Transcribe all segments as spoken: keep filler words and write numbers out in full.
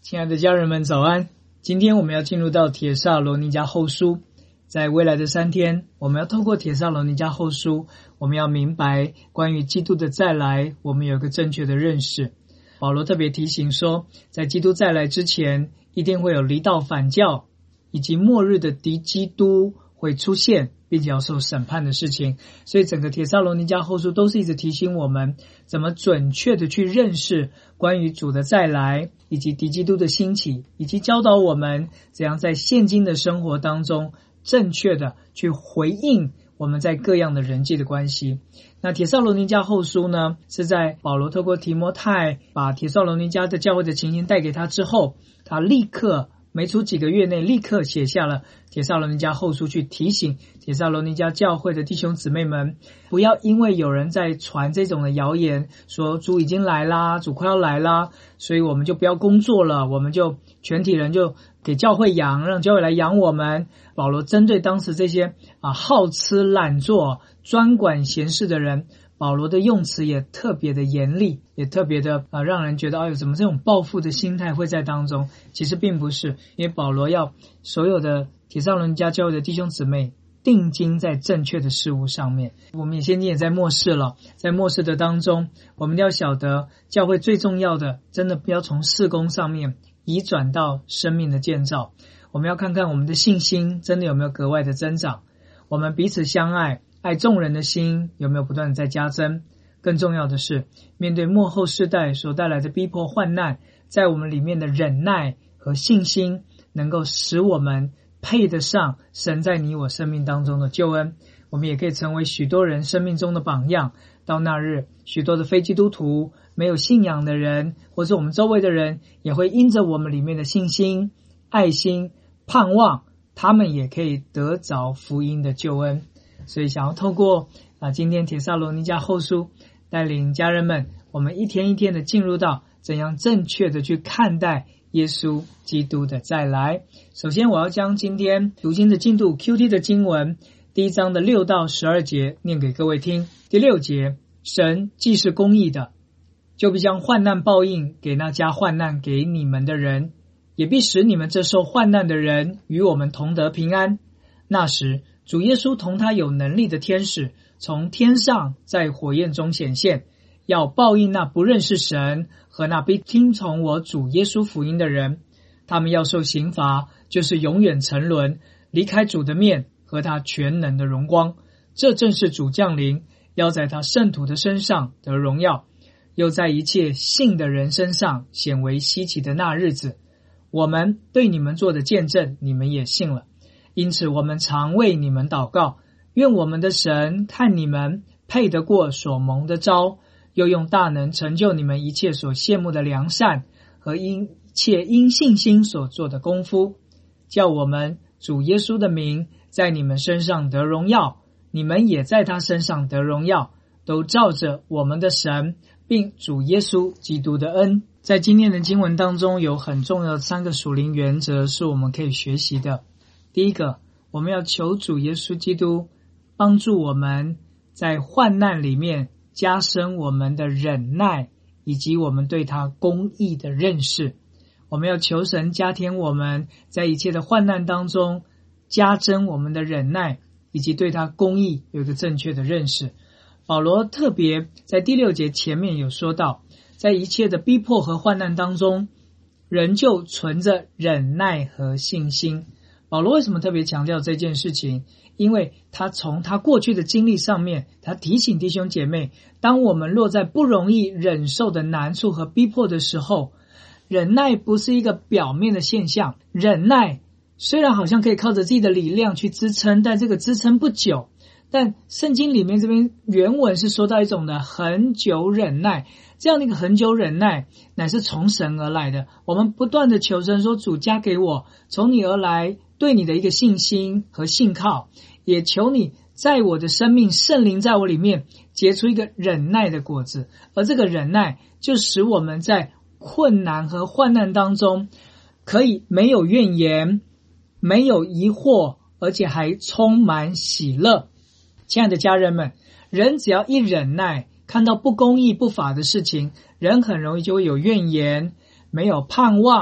亲爱的家人们早安，今天我们要进入到帖撒罗尼迦后书。在未来的三天，我们要透过帖撒罗尼迦后书，我们要明白关于基督的再来，我们有一个正确的认识。保罗特别提醒说，在基督再来之前，一定会有离道反教以及末日的敌基督会出现，并且要受审判的事情。所以整个帖撒罗尼迦后书都是一直提醒我们怎么准确的去认识关于主的再来以及敌基督的兴起，以及教导我们怎样在现今的生活当中正确的去回应我们在各样的人际的关系。那帖撒罗尼迦后书呢，是在保罗透过提摩太把帖撒罗尼迦的教会的情形带给他之后，他立刻没出几个月内立刻写下了帖撒罗尼迦后书，去提醒帖撒罗尼迦教会的弟兄姊妹们，不要因为有人在传这种的谣言，说主已经来啦，主快要来啦，所以我们就不要工作了，我们就全体人就给教会养，让教会来养我们。保罗针对当时这些啊好吃懒做、专管闲事的人，保罗的用词也特别的严厉，也特别的啊让人觉得，哎呦，怎么这种报复的心态会在当中？其实并不是，因为保罗要所有的帖撒罗尼迦教会的弟兄姊妹定睛在正确的事物上面。我们也现今也在末世了，在末世的当中，我们要晓得教会最重要的，真的不要从事工上面移转到生命的建造。我们要看看我们的信心真的有没有格外的增长，我们彼此相爱爱众人的心有没有不断的在加增。更重要的是，面对末后世代所带来的逼迫患难，在我们里面的忍耐和信心，能够使我们配得上神在你我生命当中的救恩。我们也可以成为许多人生命中的榜样。到那日，许多的非基督徒、没有信仰的人，或者我们周围的人，也会因着我们里面的信心、爱心、盼望，他们也可以得着福音的救恩。所以想要透过啊今天帖撒罗尼迦后书，带领家人们，我们一天一天的进入到怎样正确的去看待耶稣基督的再来。首先我要将今天读经的进度 Q T 的经文第一章的六到十二节念给各位听。第六节，神既是公义的，就必将患难报应给那加患难给你们的人，也必使你们这受患难的人与我们同得平安。那时主耶稣同他有能力的天使从天上在火焰中显现，要报应那不认识神和那必听从我主耶稣福音的人。他们要受刑罚，就是永远沉沦，离开主的面和他全能的荣光。这正是主降临，要在他圣徒的身上得荣耀，又在一切信的人身上显为稀奇的那日子。我们对你们做的见证，你们也信了，因此我们常为你们祷告，愿我们的神看你们配得过所蒙的召，又用大能成就你们一切所羡慕的良善和一切因信心所做的功夫，叫我们主耶稣的名在你们身上得荣耀，你们也在他身上得荣耀，都照着我们的神并主耶稣基督的恩。在今天的经文当中，有很重要的三个属灵原则是我们可以学习的。第一个，我们要求主耶稣基督帮助我们在患难里面加深我们的忍耐，以及我们对他公义的认识。我们要求神加添我们在一切的患难当中加增我们的忍耐，以及对他公义有一个正确的认识。保罗特别在第六节前面有说到，在一切的逼迫和患难当中，仍旧存着忍耐和信心。保罗为什么特别强调这件事情？因为他从他过去的经历上面，他提醒弟兄姐妹，当我们落在不容易忍受的难处和逼迫的时候，忍耐不是一个表面的现象。忍耐虽然好像可以靠着自己的力量去支撑，但这个支撑不久。但圣经里面这边原文是说到一种的恒久忍耐，这样的一个恒久忍耐乃是从神而来的。我们不断的求神说，主加给我从你而来对你的一个信心和信靠，也求你在我的生命，圣灵在我里面结出一个忍耐的果子，而这个忍耐就使我们在困难和患难当中可以没有怨言，没有疑惑，而且还充满喜乐。亲爱的家人们，人只要一忍耐，看到不公义不法的事情，人很容易就会有怨言，没有盼望，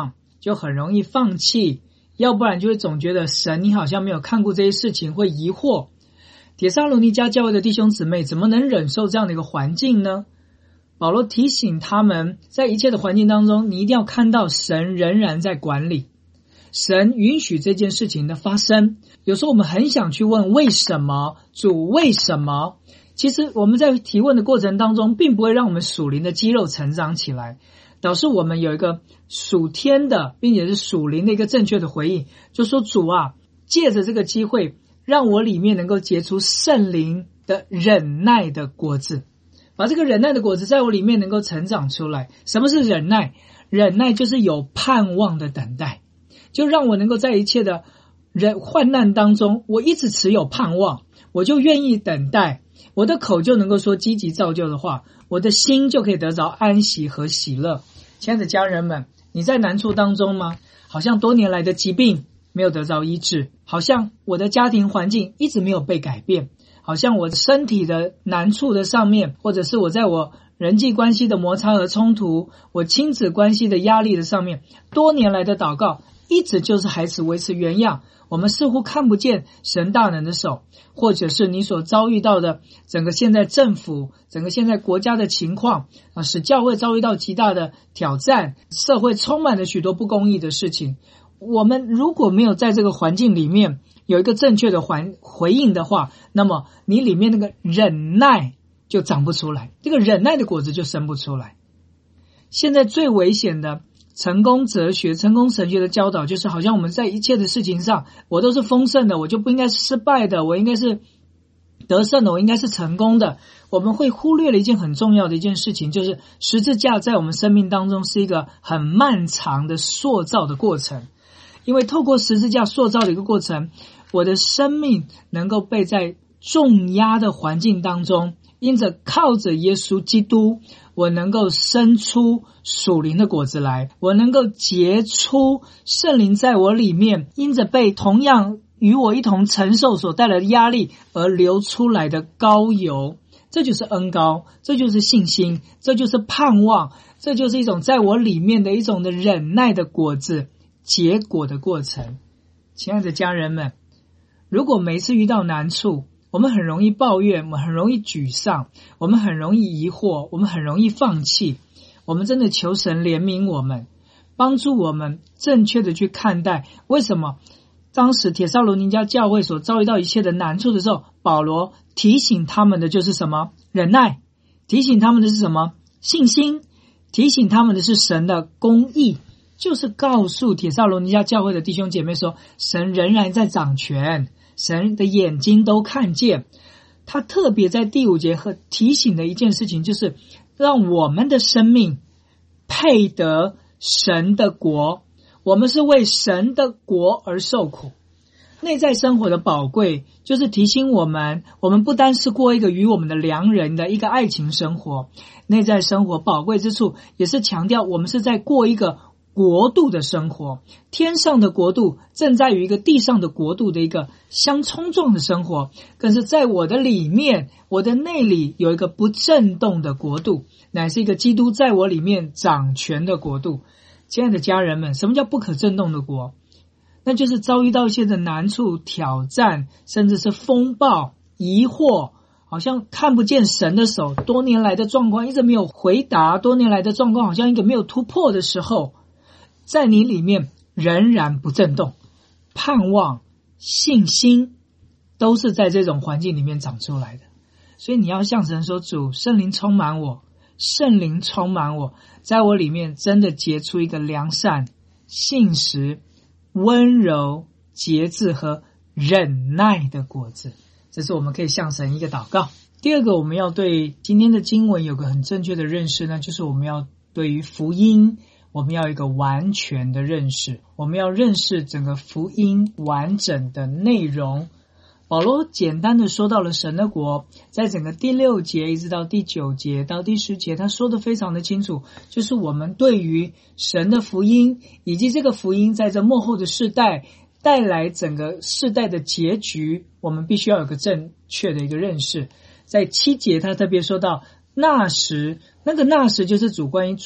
就很容易放弃，要不然就会总觉得神你好像没有看过这些事情，会疑惑。帖撒罗尼迦教会的弟兄姊妹怎么能忍受这样的一个环境呢？保罗提醒他们，在一切的环境当中，你一定要看到神仍然在管理，神允许这件事情的发生。有时候我们很想去问为什么，主为什么？其实我们在提问的过程当中，并不会让我们属灵的肌肉成长起来，导致我们有一个属天的并且是属灵的一个正确的回应，就说主啊，借着这个机会让我里面能够结出圣灵的忍耐的果子，把这个忍耐的果子在我里面能够成长出来。什么是忍耐？忍耐就是有盼望的等待，就让我能够在一切的人患难当中，我一直持有盼望，我就愿意等待，我的口就能够说积极造就的话，我的心就可以得着安息和喜乐。亲爱的家人们，你在难处当中吗？好像多年来的疾病没有得着医治，好像我的家庭环境一直没有被改变，好像我身体的难处的上面，或者是我在我人际关系的摩擦和冲突，我亲子关系的压力的上面，多年来的祷告一直就是还是维持原样，我们似乎看不见神大能的手，或者是你所遭遇到的整个现在政府，整个现在国家的情况啊，使教会遭遇到极大的挑战，社会充满了许多不公义的事情。我们如果没有在这个环境里面有一个正确的回回应的话，那么你里面那个忍耐就长不出来，这个忍耐的果子就生不出来。现在最危险的成功哲学、成功神学的教导，就是好像我们在一切的事情上，我都是丰盛的，我就不应该是失败的，我应该是得胜的，我应该是成功的。我们会忽略了一件很重要的一件事情，就是十字架在我们生命当中是一个很漫长的塑造的过程。因为透过十字架塑造的一个过程，我的生命能够被在重压的环境当中，因着靠着耶稣基督，我能够生出属灵的果子来，我能够结出圣灵在我里面，因着被同样与我一同承受所带来的压力而流出来的膏油。这就是恩膏，这就是信心，这就是盼望，这就是一种在我里面的一种的忍耐的果子结果的过程。亲爱的家人们，如果每次遇到难处，我们很容易抱怨，我们很容易沮丧，我们很容易疑惑，我们很容易放弃，我们真的求神怜悯我们，帮助我们正确的去看待为什么当时帖撒罗尼迦教会所遭遇到一切的难处的时候，保罗提醒他们的就是什么？忍耐。提醒他们的是什么？信心。提醒他们的是神的公义，就是告诉帖撒罗尼迦教会的弟兄姐妹说，神仍然在掌权，神的眼睛都看见。他特别在第五节和提醒的一件事情，就是让我们的生命配得神的国，我们是为神的国而受苦。内在生活的宝贵，就是提醒我们，我们不单是过一个与我们的良人的一个爱情生活，内在生活宝贵之处，也是强调我们是在过一个国度的生活，天上的国度正在于一个地上的国度的一个相冲撞的生活，更是在我的里面，我的内里有一个不震动的国度，乃是一个基督在我里面掌权的国度。亲爱的家人们，什么叫不可震动的国？那就是遭遇到一些的难处、挑战，甚至是风暴、疑惑，好像看不见神的手，多年来的状况一直没有回答，多年来的状况好像一个没有突破的时候，在你里面仍然不震动，盼望、信心都是在这种环境里面长出来的。所以你要向神说，主，圣灵充满我，圣灵充满我，在我里面真的结出一个良善、信实、温柔、节制和忍耐的果子。这是我们可以向神一个祷告。第二个，我们要对今天的经文有个很正确的认识呢，就是我们要对于福音，我们要有一个完全的认识，我们要认识整个福音完整的内容。保罗简单的说到了神的国，在整个第六节一直到第九节到第十节，他说得非常的清楚，就是我们对于神的福音，以及这个福音在这末后的世代带来整个世代的结局，我们必须要有个正确的一个认识。在七节他特别说到那时，那个那时就是主关于主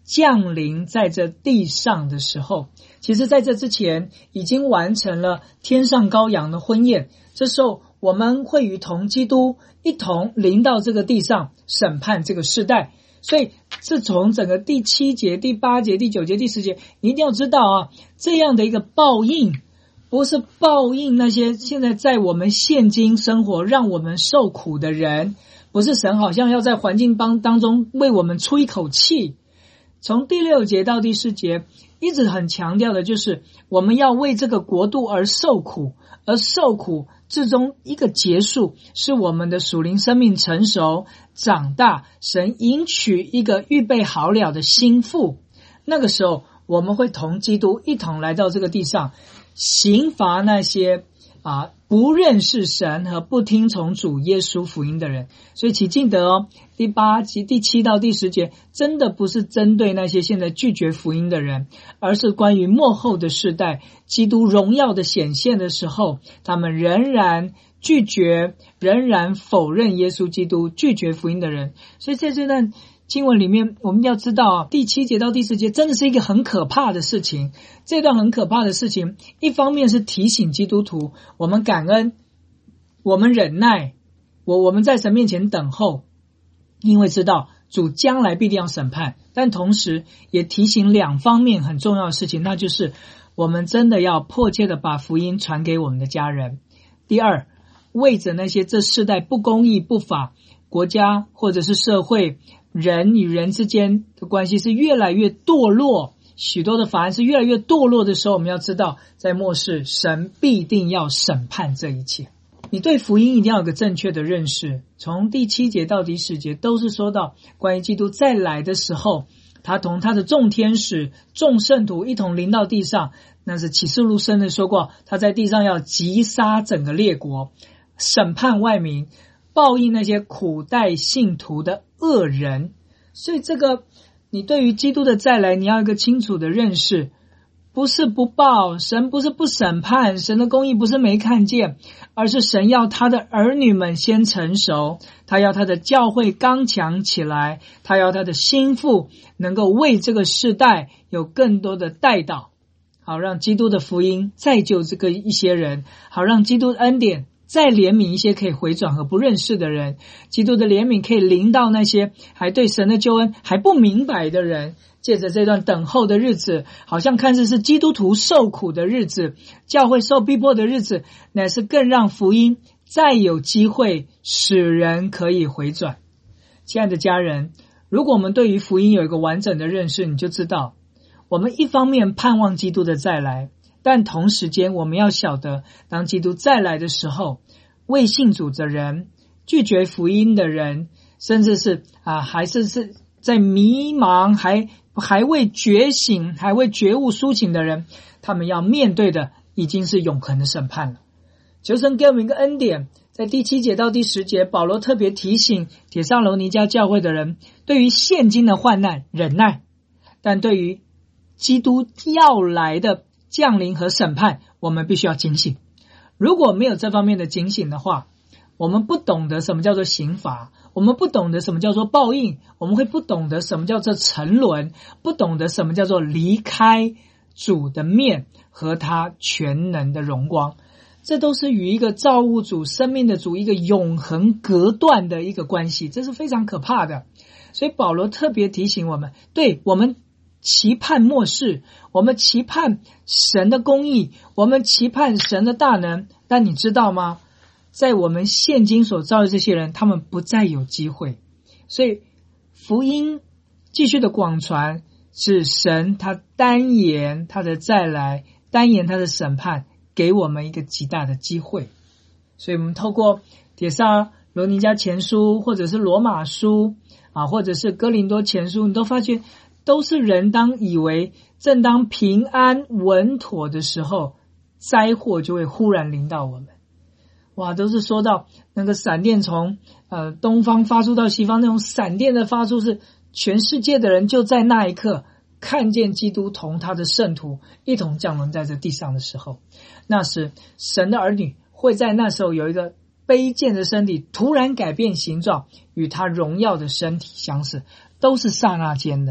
降临在这地上的时候，其实在这之前已经完成了天上羔羊的婚宴，这时候我们会与同基督一同临到这个地上审判这个世代。所以是从整个第七节、第八节、第九节、第十节，你一定要知道啊，这样的一个报应不是报应那些现在在我们现今生活让我们受苦的人，不是神好像要在环境当当中为我们出一口气。从第六节到第十节一直很强调的就是我们要为这个国度而受苦，而受苦最终一个结束是我们的属灵生命成熟长大，神迎娶一个预备好了的新妇，那个时候我们会同基督一同来到这个地上，刑罚那些啊不认识神和不听从主耶稣福音的人。所以请记得哦，第八节第七到第十节真的不是针对那些现在拒绝福音的人，而是关于末后的世代基督荣耀的显现的时候，他们仍然拒绝仍然否认耶稣基督，拒绝福音的人。所以在这段经文里面我们要知道啊，第七节到第十节真的是一个很可怕的事情。这段很可怕的事情一方面是提醒基督徒我们感恩，我们忍耐，我我们在神面前等候，因为知道主将来必定要审判，但同时也提醒两方面很重要的事情，那就是我们真的要迫切的把福音传给我们的家人。第二，为着那些这世代不公义不法，国家或者是社会人与人之间的关系是越来越堕落，许多的法案是越来越堕落的时候，我们要知道在末世神必定要审判这一切。你对福音一定要有个正确的认识，从第七节到第十节都是说到关于基督再来的时候，他同他的众天使众圣徒一同临到地上，那是启示录深的说过，他在地上要击杀整个列国，审判外民，报应那些苦待信徒的恶人。所以这个你对于基督的再来你要有一个清楚的认识，不是不报，神不是不审判，神的公义不是没看见，而是神要他的儿女们先成熟，他要他的教会刚强起来，他要他的心腹能够为这个世代有更多的代祷，好让基督的福音再救这个一些人，好让基督的恩典再怜悯一些可以回转和不认识的人，基督的怜悯可以临到那些还对神的救恩还不明白的人。借着这段等候的日子，好像看似是基督徒受苦的日子，教会受逼迫的日子，乃是更让福音再有机会使人可以回转。亲爱的家人，如果我们对于福音有一个完整的认识，你就知道我们一方面盼望基督的再来，但同时间我们要晓得，当基督再来的时候，未信主的人，拒绝福音的人，甚至是啊，还是是在迷茫还还未觉醒还未觉悟苏醒的人，他们要面对的已经是永恒的审判了。求神给我们一个恩典，在第七节到第十节保罗特别提醒帖撒罗尼迦教会的人，对于现今的患难忍耐，但对于基督要来的降临和审判我们必须要警醒。如果没有这方面的警醒的话，我们不懂得什么叫做刑罚，我们不懂得什么叫做报应，我们会不懂得什么叫做沉沦，不懂得什么叫做离开主的面和他全能的荣光。这都是与一个造物主生命的主一个永恒隔断的一个关系，这是非常可怕的。所以保罗特别提醒我们，对，我们期盼末世，我们期盼神的公义，我们期盼神的大能，但你知道吗？在我们现今所造的这些人，他们不再有机会。所以福音继续的广传，是神他单言他的再来，单言他的审判，给我们一个极大的机会。所以我们透过帖撒罗尼迦前书，或者是罗马书啊，或者是哥林多前书，你都发现都是人当以为正当平安稳妥的时候，灾祸就会忽然临到我们。哇，都是说到那个闪电从呃东方发出到西方，那种闪电的发出是全世界的人就在那一刻看见基督同他的圣徒一同降临在这地上的时候，那时神的儿女会在那时候有一个卑贱的身体突然改变形状，与他荣耀的身体相似，都是刹那间的。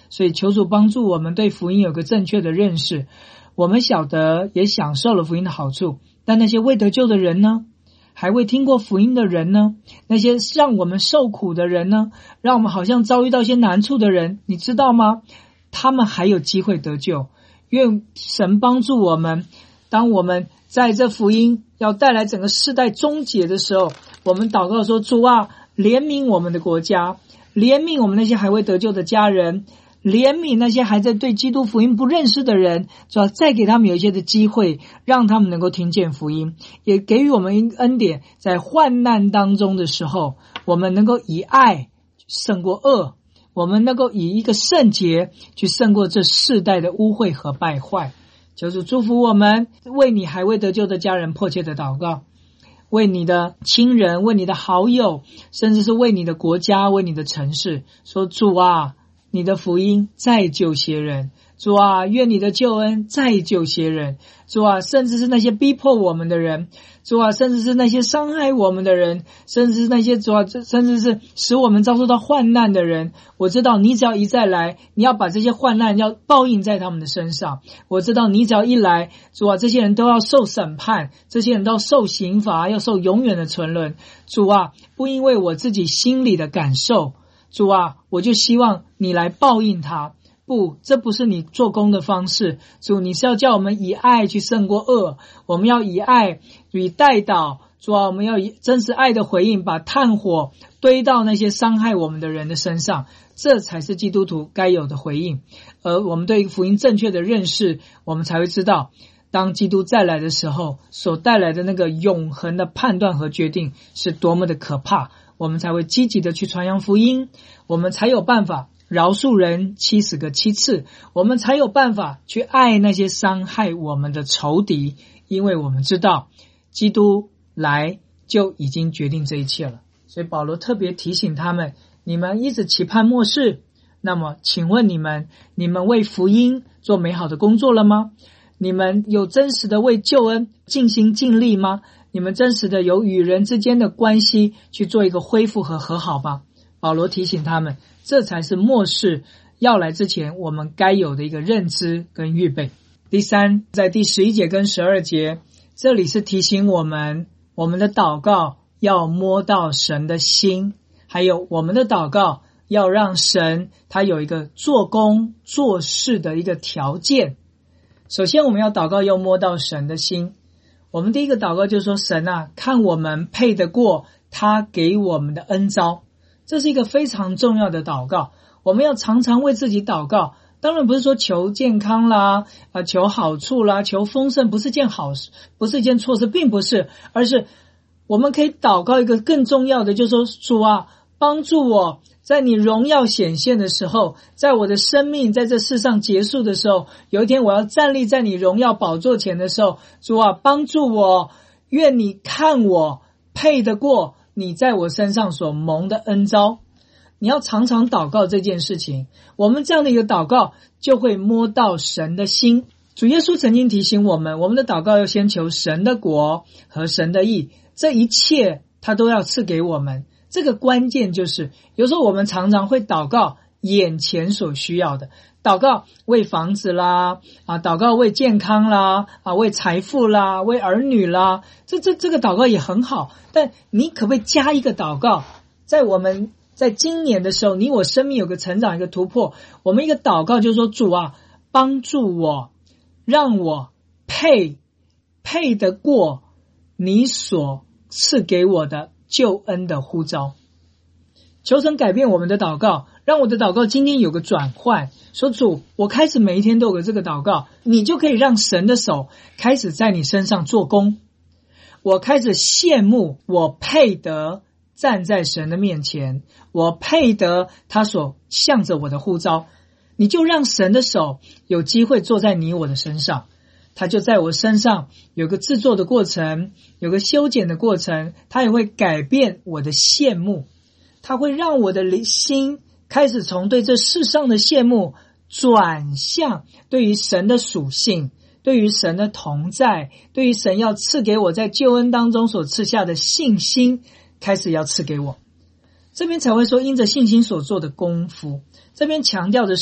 所以求主帮助我们对福音有个正确的认识。我们晓得也享受了福音的好处，但那些未得救的人呢？还未听过福音的人呢？那些让我们受苦的人呢？让我们好像遭遇到一些难处的人，你知道吗？他们还有机会得救。愿神帮助我们，当我们在这福音要带来整个世代终结的时候，我们祷告说，主啊，怜悯我们的国家，怜悯我们那些还未得救的家人，怜悯那些还在对基督福音不认识的人，主要再给他们有一些的机会，让他们能够听见福音，也给予我们恩典，在患难当中的时候，我们能够以爱胜过恶，我们能够以一个圣洁去胜过这世代的污秽和败坏。求主祝福我们，为你还未得救的家人迫切的祷告，为你的亲人，为你的好友，甚至是为你的国家，为你的城市，说主啊，你的福音再救些人，主啊，愿你的救恩再救些人，主啊，甚至是那些逼迫我们的人，主啊，甚至是那些伤害我们的人，甚至是那些主啊，甚至是使我们遭受到患难的人，我知道你只要一再来，你要把这些患难要报应在他们的身上。我知道你只要一来，主啊，这些人都要受审判，这些人都要受刑罚，要受永远的沉沦。主啊，不因为我自己心里的感受，主啊，我就希望你来报应他。不，这不是你做工的方式。主，你是要叫我们以爱去胜过恶，我们要以爱以代祷。主啊，我们要以真实爱的回应，把炭火堆到那些伤害我们的人的身上，这才是基督徒该有的回应。而我们对福音正确的认识，我们才会知道，当基督再来的时候，所带来的那个永恒的判断和决定是多么的可怕，我们才会积极的去传扬福音，我们才有办法饶恕人七十个七次，我们才有办法去爱那些伤害我们的仇敌，因为我们知道基督来就已经决定这一切了。所以保罗特别提醒他们，你们一直期盼末世，那么请问你们，你们为福音做美好的工作了吗？你们有真实的为救恩尽心尽力吗？你们真实的有与人之间的关系去做一个恢复和和好吗？保罗提醒他们，这才是末世要来之前我们该有的一个认知跟预备。第三，在第十一节跟十二节，这里是提醒我们，我们的祷告要摸到神的心，还有我们的祷告要让神他有一个做工做事的一个条件。首先我们要祷告要摸到神的心，我们第一个祷告就是说，神啊，看我们配得过他给我们的恩召。这是一个非常重要的祷告，我们要常常为自己祷告。当然不是说求健康啦，啊，求好处啦，求丰盛，不是件好事，不是一件错事，并不是，而是我们可以祷告一个更重要的，就是说，主啊，帮助我在你荣耀显现的时候，在我的生命在这世上结束的时候，有一天我要站立在你荣耀宝座前的时候，主啊，帮助我，愿你看我配得过你在我身上所蒙的恩召。你要常常祷告这件事情，我们这样的一个祷告就会摸到神的心。主耶稣曾经提醒我们，我们的祷告要先求神的国和神的义，这一切他都要赐给我们。这个关键就是，有时候我们常常会祷告眼前所需要的，祷告为房子啦，啊，祷告为健康啦，啊，为财富啦，为儿女啦，这这这个祷告也很好，但你可不可以加一个祷告，在我们在今年的时候，你我生命有个成长，一个突破，我们一个祷告就是说，主啊，帮助我，让我配配得过你所赐给我的救恩的呼召。求神改变我们的祷告，让我的祷告今天有个转换，说主，我开始每一天都有个这个祷告，你就可以让神的手开始在你身上做工。我开始羡慕我配得站在神的面前，我配得他所向着我的呼召，你就让神的手有机会坐在你我的身上，他就在我身上有个制作的过程，有个修剪的过程，他也会改变我的羡慕，他会让我的心开始从对这世上的羡慕转向对于神的属性，对于神的同在，对于神要赐给我在救恩当中所赐下的信心，开始要赐给我。这边才会说因着信心所做的功夫，这边强调的是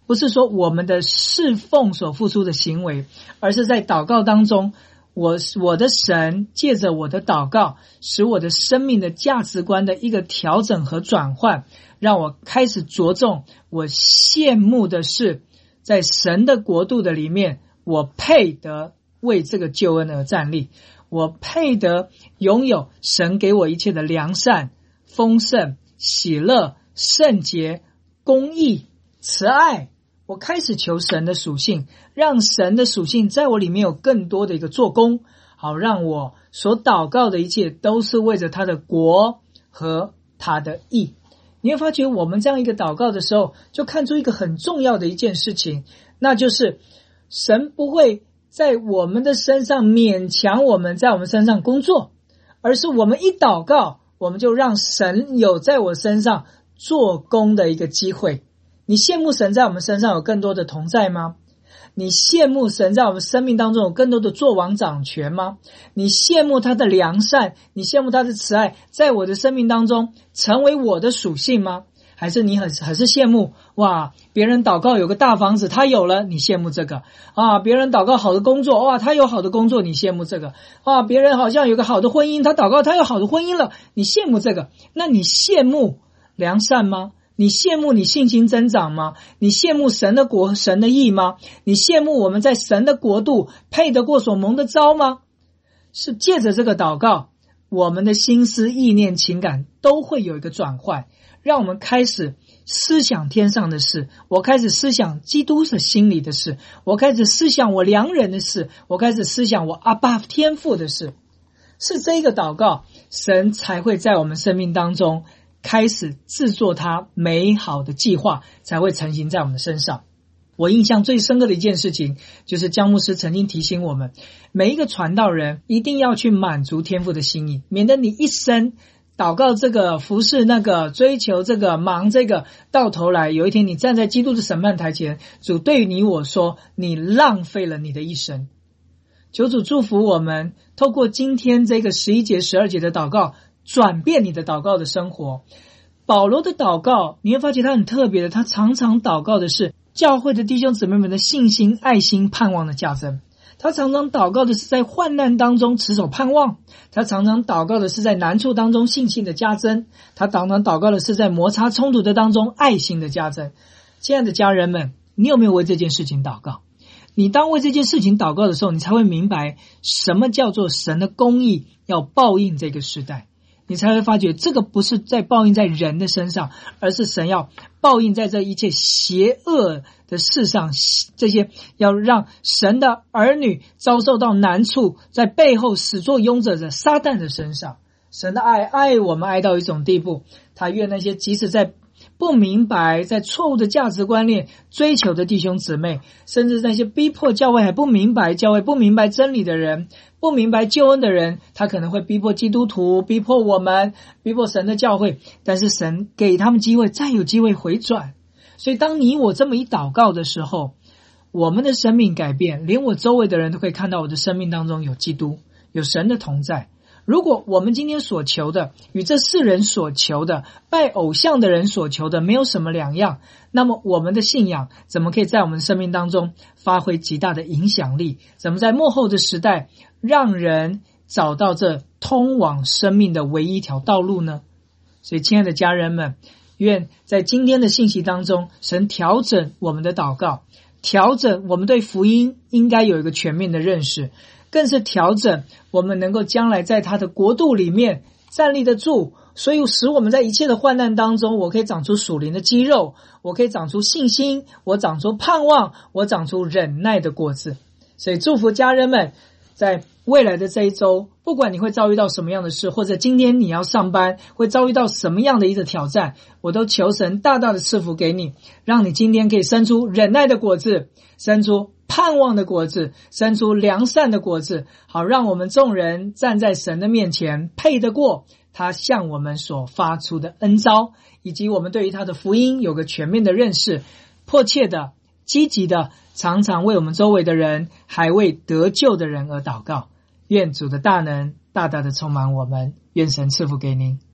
不是说我们的侍奉所付出的行为，而是在祷告当中，我我的神借着我的祷告，使我的生命的价值观的一个调整和转换，让我开始着重我羡慕的是在神的国度的里面，我配得为这个救恩而站立，我配得拥有神给我一切的良善、丰盛、喜乐、圣洁、公义、慈爱。我开始求神的属性，让神的属性在我里面有更多的一个做工，好让我所祷告的一切都是为着他的国和他的义。你会发觉我们这样一个祷告的时候，就看出一个很重要的一件事情，那就是神不会在我们的身上勉强我们在我们身上工作，而是我们一祷告，我们就让神有在我身上做工的一个机会。你羡慕神在我们身上有更多的同在吗？你羡慕神在我们生命当中有更多的作王掌权吗？你羡慕他的良善，你羡慕他的慈爱在我的生命当中成为我的属性吗？还是你很很是羡慕，哇，别人祷告有个大房子他有了，你羡慕这个啊，别人祷告好的工作，哇，他有好的工作，你羡慕这个啊，别人好像有个好的婚姻，他祷告他有好的婚姻了，你羡慕这个。那你羡慕良善吗？你羡慕你信心增长吗？你羡慕神的国、神的义吗？你羡慕我们在神的国度配得过所蒙的召吗？是借着这个祷告，我们的心思、意念、情感都会有一个转换，让我们开始思想天上的事，我开始思想基督的心里的事，我开始思想我良人的事，我开始思想我阿爸天父的事。是这个祷告，神才会在我们生命当中开始制作他美好的计划，才会成型在我们的身上。我印象最深刻的一件事情，就是江牧师曾经提醒我们，每一个传道人一定要去满足天父的心意，免得你一生祷告这个、服侍那个、追求这个、忙这个，到头来有一天你站在基督的审判台前，主对你我说，你浪费了你的一生。求主祝福我们，透过今天这个十一节、十二节的祷告，转变你的祷告的生活。保罗的祷告你会发觉他很特别的，他常常祷告的是教会的弟兄姊妹们的信心、爱心、盼望的加增。他常常祷告的是在患难当中持守盼望，他常常祷告的是在难处当中信心的加增，他常常祷告的是在摩擦冲突的当中爱心的加增。亲爱的家人们，你有没有为这件事情祷告？你当为这件事情祷告的时候，你才会明白什么叫做神的公义要报应这个时代。你才会发觉这个不是在报应在人的身上，而是神要报应在这一切邪恶的事上，这些要让神的儿女遭受到难处，在背后始作俑者的撒旦的身上。神的爱爱我们爱到一种地步，他愿那些即使在不明白，在错误的价值观念追求的弟兄姊妹，甚至那些逼迫教会还不明白教会、不明白真理的人，不明白救恩的人，他可能会逼迫基督徒，逼迫我们，逼迫神的教会，但是神给他们机会，再有机会回转。所以当你我这么一祷告的时候，我们的生命改变，连我周围的人都可以看到我的生命当中有基督，有神的同在。如果我们今天所求的与这世人所求的、拜偶像的人所求的没有什么两样，那么我们的信仰怎么可以在我们生命当中发挥极大的影响力？怎么在末后的时代让人找到这通往生命的唯一一条道路呢？所以亲爱的家人们，愿在今天的信息当中，神调整我们的祷告，调整我们对福音应该有一个全面的认识，更是调整我们能够将来在他的国度里面站立得住，所以使我们在一切的患难当中，我可以长出属灵的肌肉，我可以长出信心，我长出盼望，我长出忍耐的果子。所以祝福家人们，在未来的这一周，不管你会遭遇到什么样的事，或者今天你要上班会遭遇到什么样的一个挑战，我都求神大大的赐福给你，让你今天可以生出忍耐的果子，生出盼望的果子，生出良善的果子，好让我们众人站在神的面前，配得过他向我们所发出的恩召，以及我们对于他的福音有个全面的认识，迫切的、积极的，常常为我们周围的人，还为得救的人而祷告。愿主的大能大大的充满我们，愿神赐福给您。